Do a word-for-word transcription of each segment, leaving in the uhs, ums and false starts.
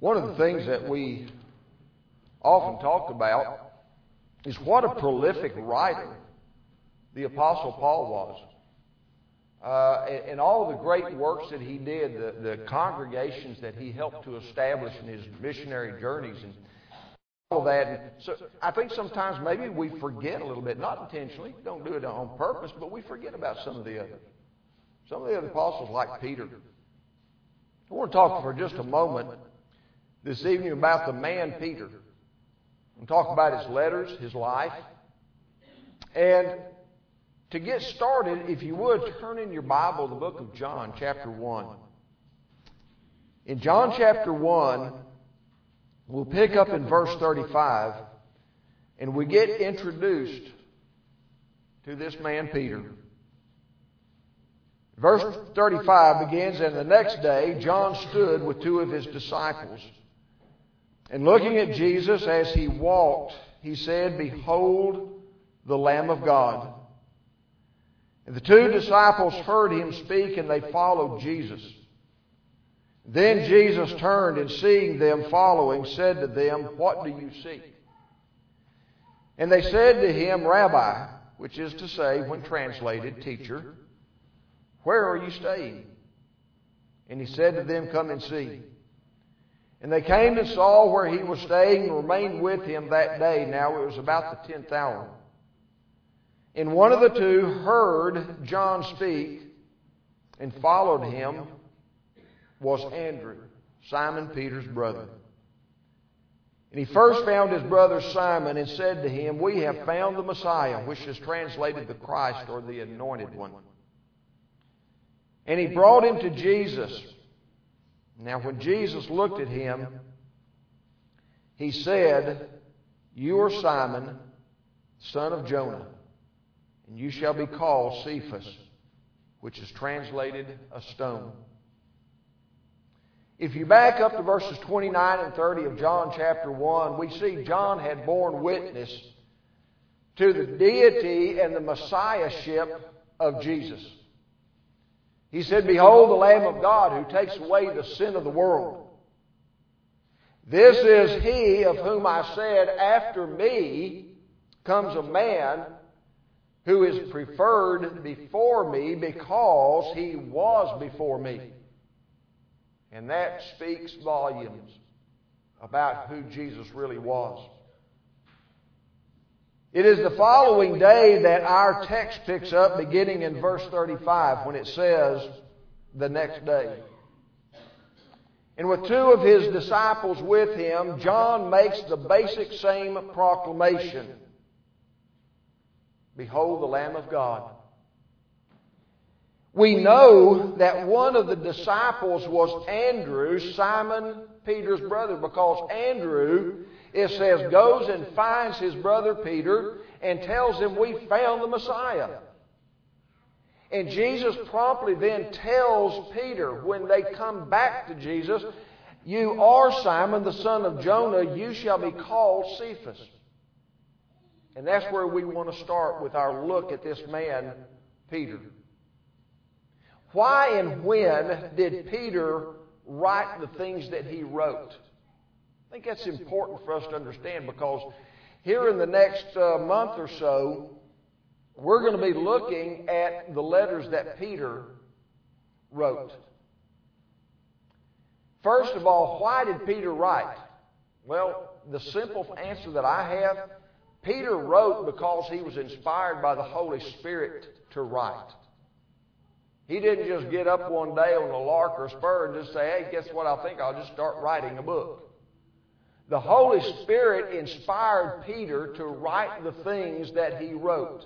One of the things that we often talk about is what a prolific writer the Apostle Paul was. Uh, and, and all the great works that he did, the, the congregations that he helped to establish in his missionary journeys and all that. And so I think sometimes maybe we forget a little bit, not intentionally, don't do it on purpose, but we forget about some of the others. Some of the other apostles like Peter. I want to talk for just a moment this evening about the man Peter. And talk about his letters, his life. And to get started, if you would, turn in your Bible the book of John, chapter one. In John chapter one, we'll pick up in verse thirty-five, and we get introduced to this man Peter. Verse thirty-five begins, "And the next day John stood with two of his disciples. And looking at Jesus as he walked, he said, 'Behold the Lamb of God.' And the two disciples heard him speak, and they followed Jesus. Then Jesus turned, and seeing them following, said to them, 'What do you seek?' And they said to him, 'Rabbi,' which is to say, when translated, teacher, 'where are you staying?' And he said to them, 'Come and see.' And they came and saw where he was staying and remained with him that day. Now it was about the tenth hour. And one of the two heard John speak and followed him was Andrew, Simon Peter's brother. And he first found his brother Simon and said to him, 'We have found the Messiah,' which is translated the Christ or the Anointed One. And he brought him to Jesus. Now when Jesus looked at him, he said, 'You are Simon, son of Jonah, and you shall be called Cephas,' which is translated a stone." If you back up to verses twenty-nine and thirty of John chapter one, we see John had borne witness to the deity and the messiahship of Jesus. He said, "Behold the Lamb of God who takes away the sin of the world. This is he of whom I said, after me comes a man who is preferred before me because he was before me." And that speaks volumes about who Jesus really was. It is the following day that our text picks up, beginning in verse thirty-five, when it says, "the next day." And with two of his disciples with him, John makes the basic same proclamation. "Behold the Lamb of God." We know that one of the disciples was Andrew, Simon Peter's brother, because Andrew, it says, goes and finds his brother Peter and tells him, "We found the Messiah." And Jesus promptly then tells Peter, when they come back to Jesus, "You are Simon, the son of Jonah. You shall be called Cephas." And that's where we want to start with our look at this man, Peter. Why and when did Peter write the things that he wrote? I think that's important for us to understand, because here in the next uh, month or so, we're going to be looking at the letters that Peter wrote. First of all, why did Peter write? Well, the simple answer that I have, Peter wrote because he was inspired by the Holy Spirit to write. He didn't just get up one day on a lark or a spur and just say, "Hey, guess what? I think I'll just start writing a book." The Holy Spirit inspired Peter to write the things that he wrote.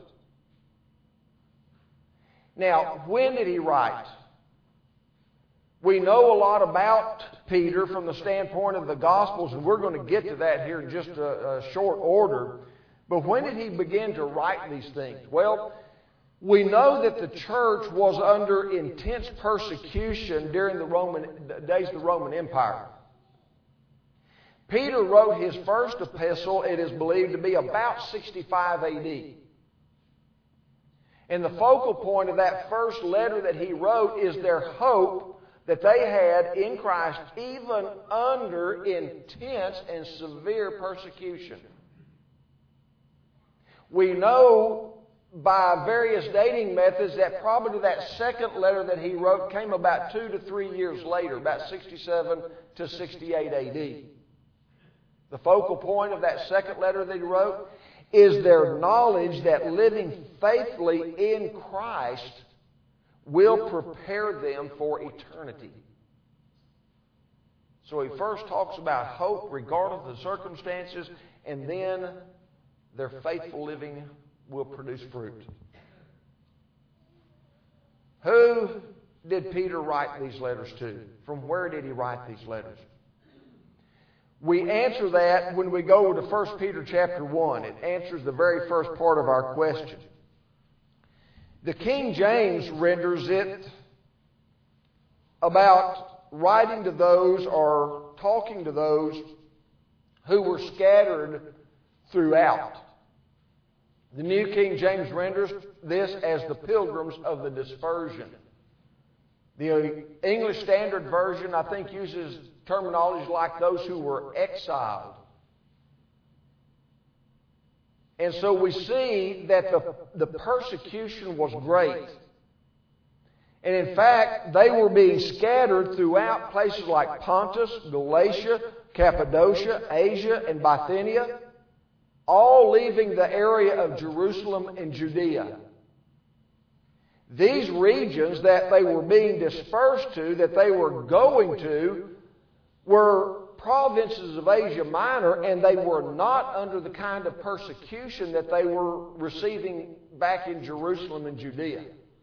Now, when did he write? We know a lot about Peter from the standpoint of the Gospels, and we're going to get to that here in just a, a short order. But when did he begin to write these things? Well, we know that the church was under intense persecution during the Roman the days of the Roman Empire. Peter wrote his first epistle, it is believed to be about sixty-five A D. And the focal point of that first letter that he wrote is their hope that they had in Christ even under intense and severe persecution. We know by various dating methods that probably that second letter that he wrote came about two to three years later, about sixty-seven to sixty-eight A D. The focal point of that second letter that he wrote is their knowledge that living faithfully in Christ will prepare them for eternity. So he first talks about hope regardless of the circumstances, and then their faithful living will produce fruit. Who did Peter write these letters to? From where did he write these letters? We answer that when we go to First Peter chapter one. It answers the very first part of our question. The King James renders it about writing to those or talking to those who were scattered throughout. The New King James renders this as the pilgrims of the dispersion. The English Standard Version, I think, uses terminology like those who were exiled. And so we see that the, the persecution was great. And in fact, they were being scattered throughout places like Pontus, Galatia, Cappadocia, Asia, and Bithynia, all leaving the area of Jerusalem and Judea. These regions that they were being dispersed to, that they were going to, were provinces of Asia Minor, and they were not under the kind of persecution that they were receiving back in Jerusalem and Judea.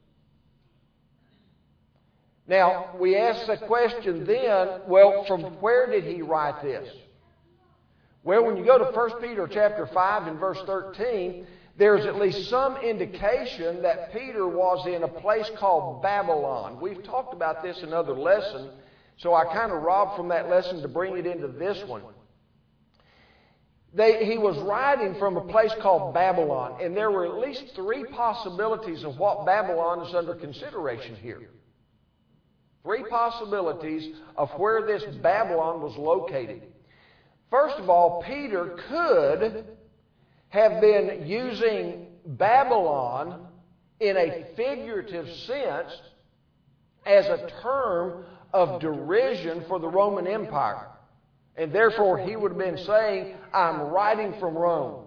Now, we ask the question then, well, from where did he write this? Well, when you go to First Peter chapter five and verse thirteen, there's at least some indication that Peter was in a place called Babylon. We've talked about this in other lessons, so I kind of robbed from that lesson to bring it into this one. They, he was writing from a place called Babylon, and there were at least three possibilities of what Babylon is under consideration here. Three possibilities of where this Babylon was located. First of all, Peter could have been using Babylon in a figurative sense as a term of derision for the Roman Empire. And therefore, he would have been saying, I'm writing from Rome.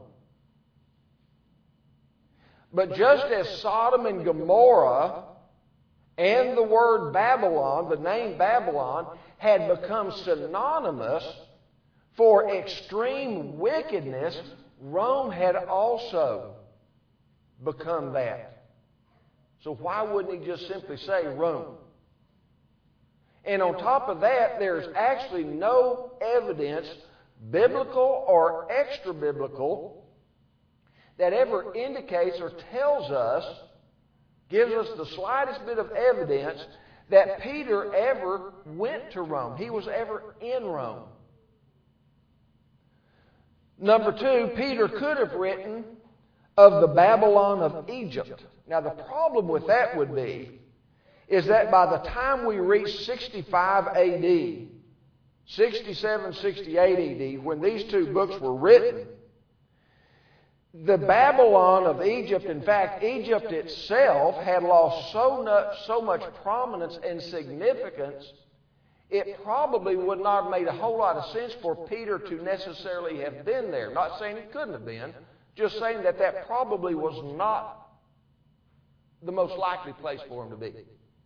But just as Sodom and Gomorrah and the word Babylon, the name Babylon, had become synonymous for extreme wickedness, Rome had also become that. So why wouldn't he just simply say Rome? And on top of that, there's actually no evidence, biblical or extra-biblical, that ever indicates or tells us, gives us the slightest bit of evidence that Peter ever went to Rome. He was ever in Rome. Number two, Peter could have written of the Babylon of Egypt. Now the problem with that would be is that by the time we reach sixty-five A D, sixty-seven, sixty-eight A D, when these two books were written, the Babylon of Egypt, in fact, Egypt itself had lost so much, so much prominence and significance, it probably would not have made a whole lot of sense for Peter to necessarily have been there. Not saying he couldn't have been, just saying that that probably was not the most likely place for him to be.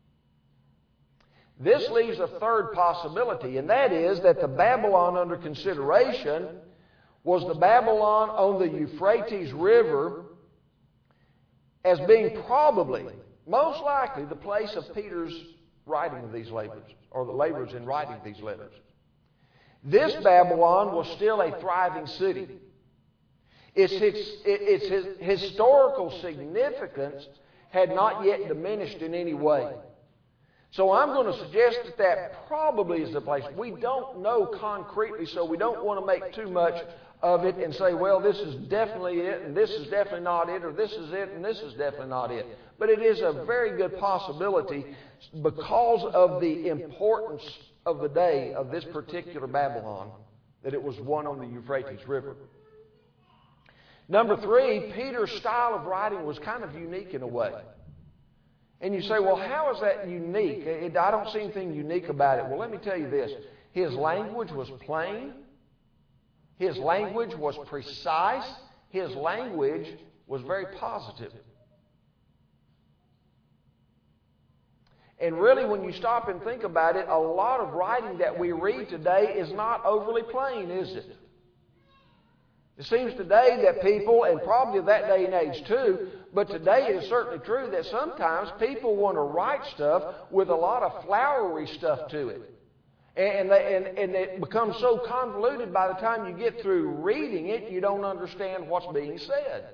This leaves a third possibility, and that is that the Babylon under consideration was the Babylon on the Euphrates River as being probably, most likely, the place of Peter's writing of these labors, or the labors in writing these letters. This Babylon was still a thriving city. Its, its, its historical significance had not yet diminished in any way. So I'm going to suggest that that probably is the place. We don't know concretely, so we don't want to make too much of it and say, well, this is definitely it, and this is definitely not it, or this is it, and this is definitely not it. But it is a very good possibility because of the importance of the day of this particular Babylon that it was one on the Euphrates River. Number three, Peter's style of writing was kind of unique in a way. And you say, well, how is that unique? I don't see anything unique about it. Well, let me tell you this. His language was plain. His language was precise. His language was very positive. And really, when you stop and think about it, a lot of writing that we read today is not overly plain, is it? It seems today that people, and probably of that day and age too, but today it is certainly true that sometimes people want to write stuff with a lot of flowery stuff to it. And, they, and, and it becomes so convoluted by the time you get through reading it, you don't understand what's being said.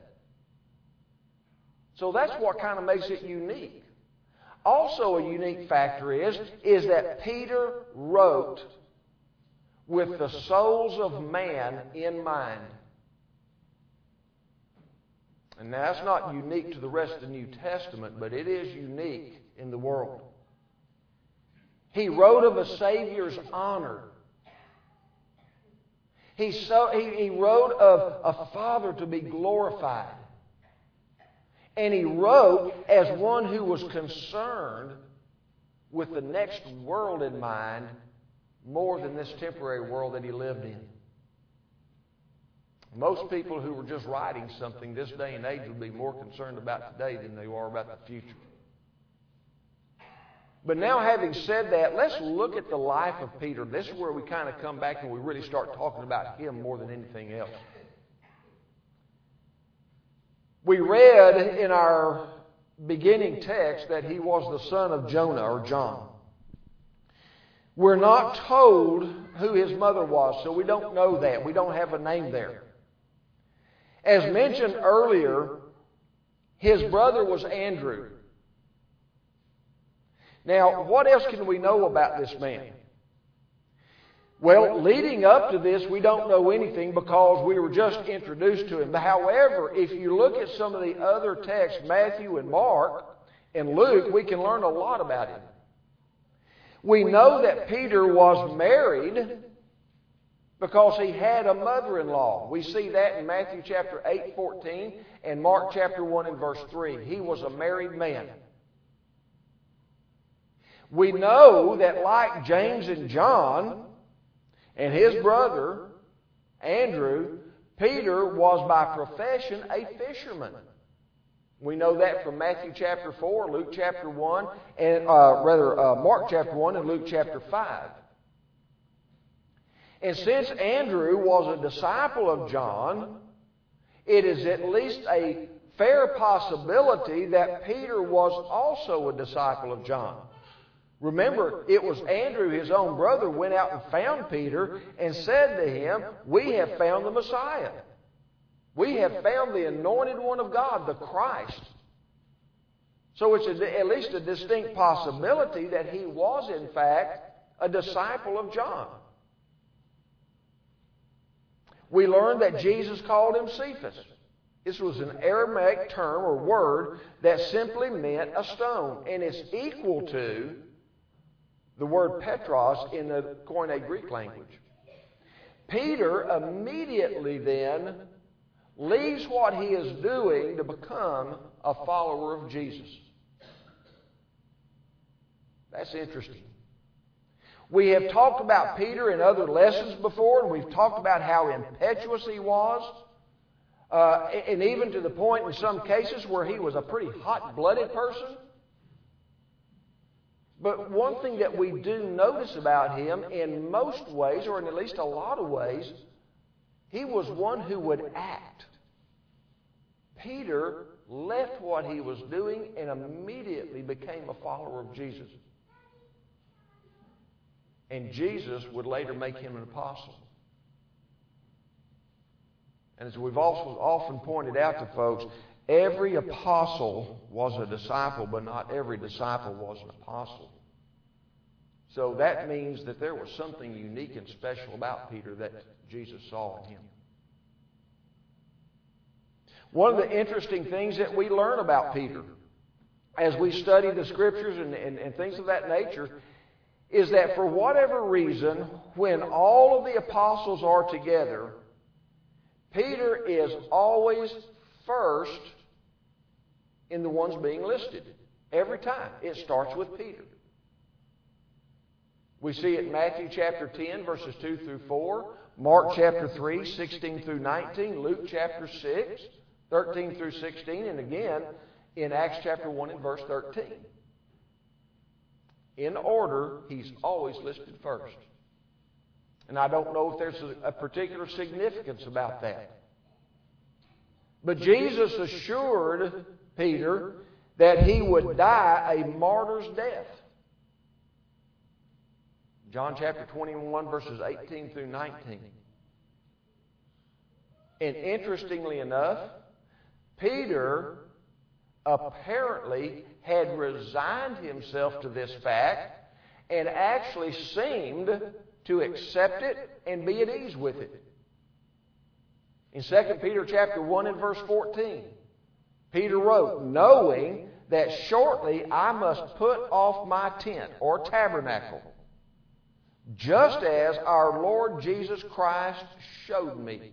So that's what kind of makes it unique. Also a unique factor is, is that Peter wrote with the souls of man in mind. And now that's not unique to the rest of the New Testament, but it is unique in the world. He wrote of a Savior's honor. He, so, he, he wrote of a Father to be glorified. And he wrote as one who was concerned with the next world in mind more than this temporary world that he lived in. Most people who were just writing something this day and age would be more concerned about today than they are about the future. But now, having said that, let's look at the life of Peter. This is where we kind of come back and we really start talking about him more than anything else. We read in our beginning text that he was the son of Jonah, or John. We're not told who his mother was, so we don't know that. We don't have a name there. As mentioned earlier, his brother was Andrew. Now, what else can we know about this man? Well, leading up to this, we don't know anything because we were just introduced to him. However, if you look at some of the other texts, Matthew and Mark and Luke, we can learn a lot about him. We know that Peter was married because he had a mother-in-law. We see that in Matthew chapter eight, fourteen, and Mark chapter one and verse three. He was a married man. We know that like James and John and his brother, Andrew, Peter was by profession a fisherman. We know that from Matthew chapter four, Luke chapter one, and uh, rather uh, Mark chapter one and Luke chapter five. And since Andrew was a disciple of John, it is at least a fair possibility that Peter was also a disciple of John. Remember, it was Andrew, his own brother, went out and found Peter and said to him, "We have found the Messiah. We have found the anointed one of God, the Christ." So it's a, at least a distinct possibility that he was, in fact, a disciple of John. We learned that Jesus called him Cephas. This was an Aramaic term or word that simply meant a stone, and it's equal to the word Petros in the Koine Greek language. Peter immediately then leaves what he is doing to become a follower of Jesus. That's interesting. We have talked about Peter in other lessons before, and we've talked about how impetuous he was, uh, and even to the point in some cases where he was a pretty hot-blooded person. But one thing that we do notice about him in most ways, or in at least a lot of ways, he was one who would act. Peter left what he was doing and immediately became a follower of Jesus. And Jesus would later make him an apostle. And as we've also often pointed out to folks, every apostle was a disciple, but not every disciple was an apostle. So that means that there was something unique and special about Peter that Jesus saw in him. One of the interesting things that we learn about Peter as we study the Scriptures and, and, and things of that nature is that for whatever reason, when all of the apostles are together, Peter is always first in the ones being listed. Every time. It starts with Peter. We see it in Matthew chapter ten, verses two through four, Mark chapter three, sixteen through nineteen, Luke chapter six, thirteen through sixteen, and again in Acts chapter one and verse thirteen. In order, he's always listed first. And I don't know if there's a, a particular significance about that. But Jesus assured Peter that he would die a martyr's death. John chapter twenty-one, verses eighteen through nineteen. And interestingly enough, Peter apparently had resigned himself to this fact and actually seemed to accept it and be at ease with it. In Second Peter chapter one and verse fourteen, Peter wrote, knowing that shortly I must put off my tent or tabernacle, just as our Lord Jesus Christ showed me.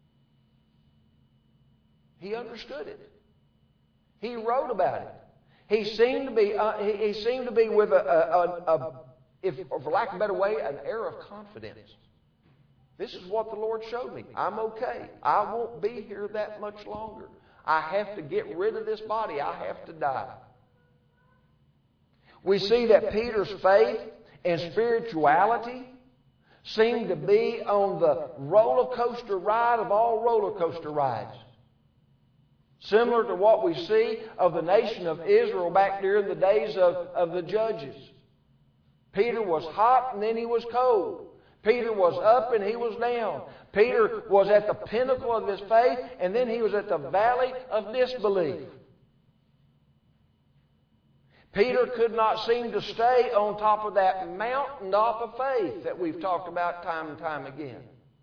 He understood it. He wrote about it. He seemed to be, uh, he, he seemed to be with a, a, a, a if, for lack of a better way, an air of confidence. This is what the Lord showed me. I'm okay. I won't be here that much longer. I have to get rid of this body. I have to die. We see that Peter's faith and spirituality seemed to be on the roller coaster ride of all roller coaster rides. Similar to what we see of the nation of Israel back during the days of, of the judges. Peter was hot and then he was cold. Peter was up and he was down. Peter was at the pinnacle of his faith and then he was at the valley of disbelief. Peter could not seem to stay on top of that mountaintop of faith that we've talked about time and time again.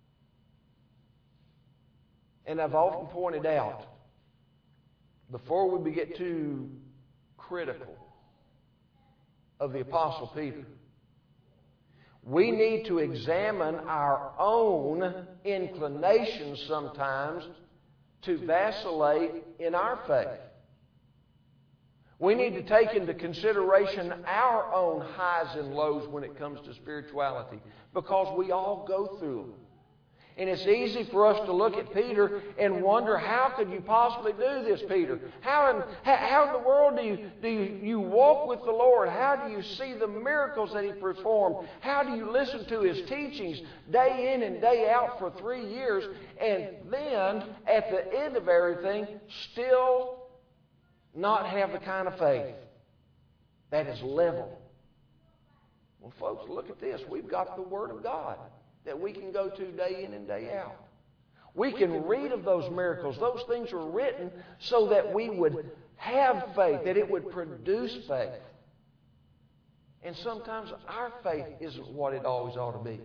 And I've often pointed out, before we get too critical of the Apostle Peter, we need to examine our own inclinations sometimes to vacillate in our faith. We need to take into consideration our own highs and lows when it comes to spirituality, because we all go through them. And it's easy for us to look at Peter and wonder, how could you possibly do this, Peter? How in, how in the world do you, do you, you walk with the Lord? How do you see the miracles that He performed? How do you listen to His teachings day in and day out for three years? And then, at the end of everything, still not have the kind of faith that is level. Well, folks, look at this. We've got the Word of God that we can go to day in and day out. We can read of those miracles. Those things were written so that we would have faith, that it would produce faith. And sometimes our faith isn't what it always ought to be.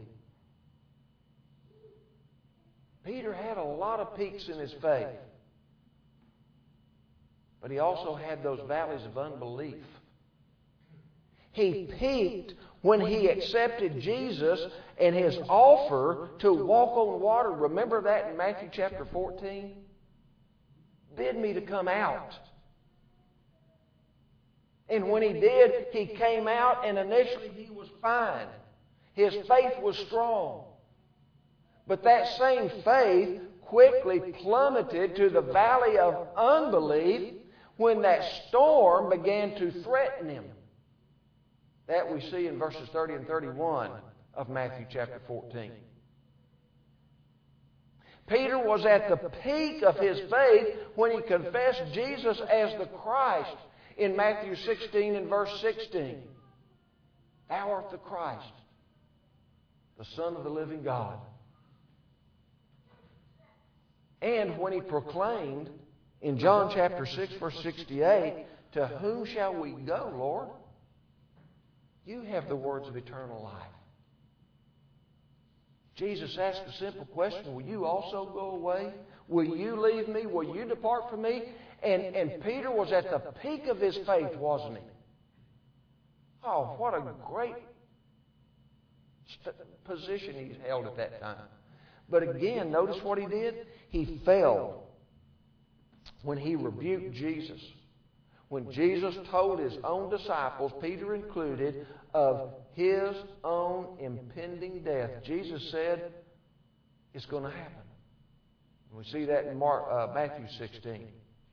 Peter had a lot of peaks in his faith, but he also had those valleys of unbelief. He peaked when he accepted Jesus and His offer to walk on water. Remember that in Matthew chapter fourteen? Bid me to come out. And when he did, he came out, and initially he was fine. His faith was strong. But that same faith quickly plummeted to the valley of unbelief when that storm began to threaten him. That we see in verses thirty and thirty-one of Matthew chapter fourteen. Peter was at the peak of his faith when he confessed Jesus as the Christ in Matthew sixteen and verse sixteen. Thou art the Christ, the Son of the living God. And when he proclaimed in John chapter six, verse sixty-eight, to whom shall we go, Lord? You have the words of eternal life. Jesus asked a simple question. Will you also go away? Will you leave me? Will you depart from me? And, and Peter was at the peak of his faith, wasn't he? Oh, what a great st- position he held at that time. But again, notice what he did? He fell when he rebuked Jesus. When Jesus told his own disciples, Peter included, of his own impending death, Jesus said, it's going to happen. We see that in Mark, uh, Matthew sixteen.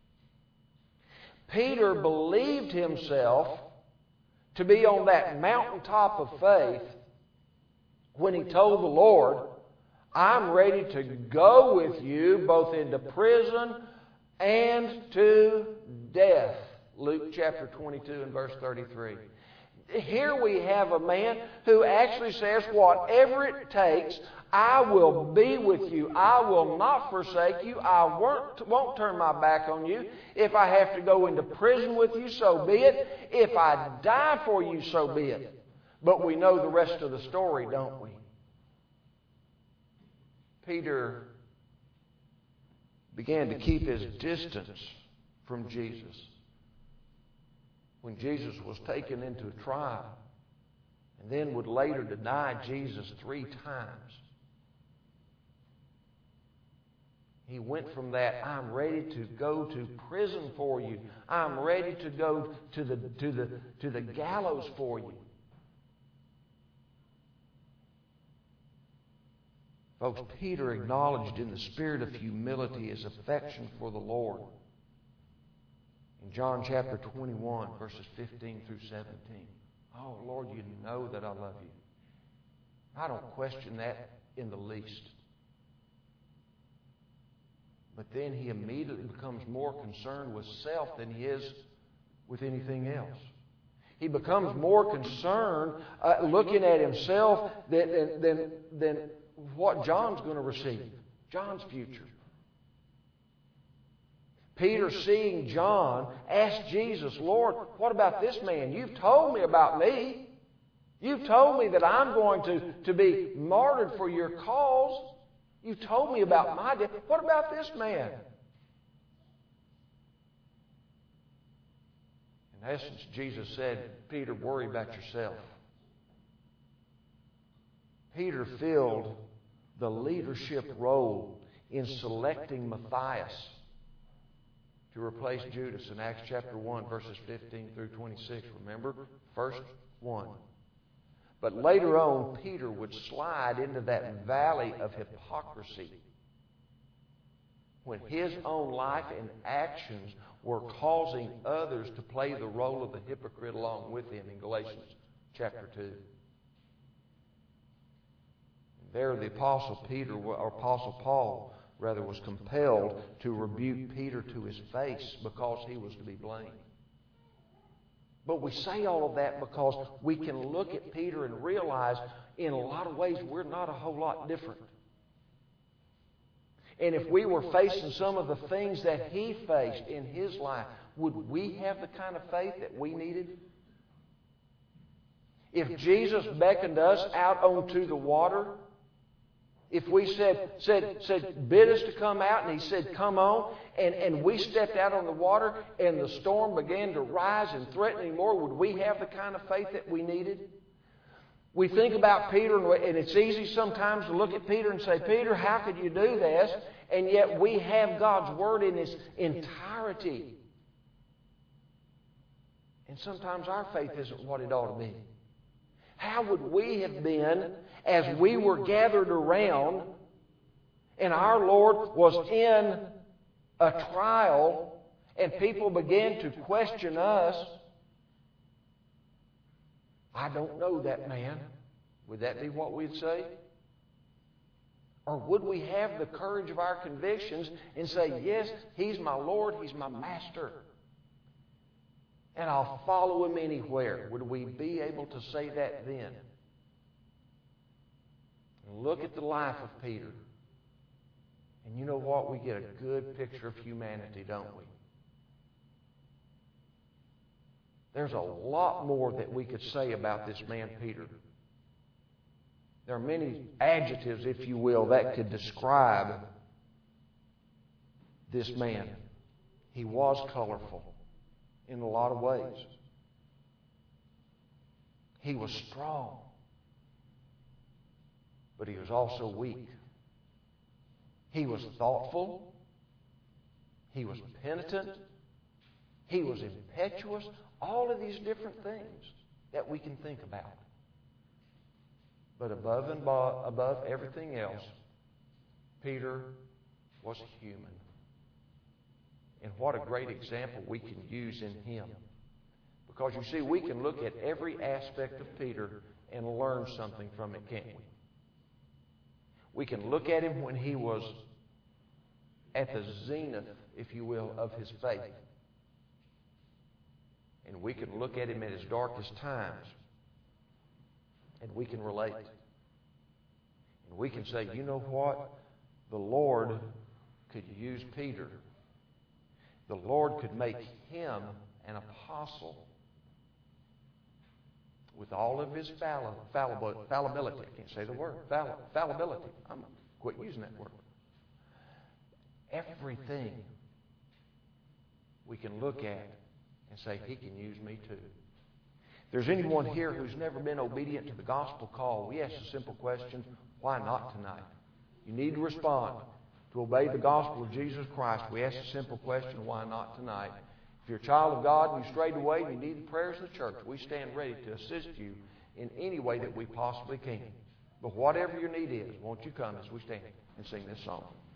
Peter believed himself to be on that mountaintop of faith when he told the Lord, I'm ready to go with you both into prison and to death. Luke chapter twenty-two and verse thirty-three. Here we have a man who actually says, whatever it takes, I will be with you. I will not forsake you. I won't, won't turn my back on you. If I have to go into prison with you, so be it. If I die for you, so be it. But we know the rest of the story, don't we? Peter began to keep his distance from Jesus when Jesus was taken into a trial, and then would later deny Jesus three times. He went from that, I'm ready to go to prison for you. I'm ready to go to the, to the, to the gallows for you. Folks, Peter acknowledged in the spirit of humility his affection for the Lord. In John chapter twenty-one, verses fifteen through seventeen. Oh, Lord, you know that I love you. I don't question that in the least. But then he immediately becomes more concerned with self than he is with anything else. He becomes more concerned uh, looking at himself than, than, than what John's going to receive, John's future. Peter, seeing John, asked Jesus, Lord, what about this man? You've told me about me. You've told me that I'm going to, to be martyred for your cause. You've told me about my death. What about this man? In essence, Jesus said, Peter, worry about yourself. Peter filled the leadership role in selecting Matthias to replace Judas in Acts chapter one, verses fifteen through twenty-six. Remember? First one. But later on, Peter would slide into that valley of hypocrisy when his own life and actions were causing others to play the role of the hypocrite along with him in Galatians chapter two. There the Apostle Peter, or Apostle Paul, rather, was compelled to rebuke Peter to his face because he was to be blamed. But we say all of that because we can look at Peter and realize in a lot of ways we're not a whole lot different. And if we were facing some of the things that he faced in his life, would we have the kind of faith that we needed? If Jesus beckoned us out onto the water, if we said, said, said, bid us to come out, and he said, come on, and, and we stepped out on the water, and the storm began to rise and threaten more, would we have the kind of faith that we needed? We think about Peter, and it's easy sometimes to look at Peter and say, Peter, how could you do this? And yet we have God's Word in its entirety. And sometimes our faith isn't what it ought to be. How would we have been as we were gathered around and our Lord was in a trial and people began to question us? I don't know that man. Would that be what we'd say? Or would we have the courage of our convictions and say, yes, He's my Lord, He's my Master, and I'll follow Him anywhere? Would we be able to say that then? And look at the life of Peter. And you know what? We get a good picture of humanity, don't we? There's a lot more that we could say about this man, Peter. There are many adjectives, if you will, that could describe this man. He was colorful in a lot of ways. He was strong, but he was also weak. He was thoughtful. He was penitent. He was impetuous. All of these different things that we can think about. But above and bo- above everything else, Peter was human. And what a great example we can use in him. Because you see, we can look at every aspect of Peter and learn something from it, can't we? We can look at him when he was at the zenith, if you will, of his faith. And we can look at him at his darkest times. And we can relate. And we can say, you know what? The Lord could use Peter. The Lord could make him an apostle with all of his falli- fallible, fallibility. I can't say the word. Fall, fallibility. I'm going to quit using that word. Everything we can look at and say, he can use me too. If there's anyone here who's never been obedient to the gospel call, we ask a simple question, why not tonight? You need to respond to obey the gospel of Jesus Christ. We ask a simple question, why not tonight? If you're a child of God and you strayed away and you need the prayers of the church, we stand ready to assist you in any way that we possibly can. But whatever your need is, won't you come as we stand and sing this song?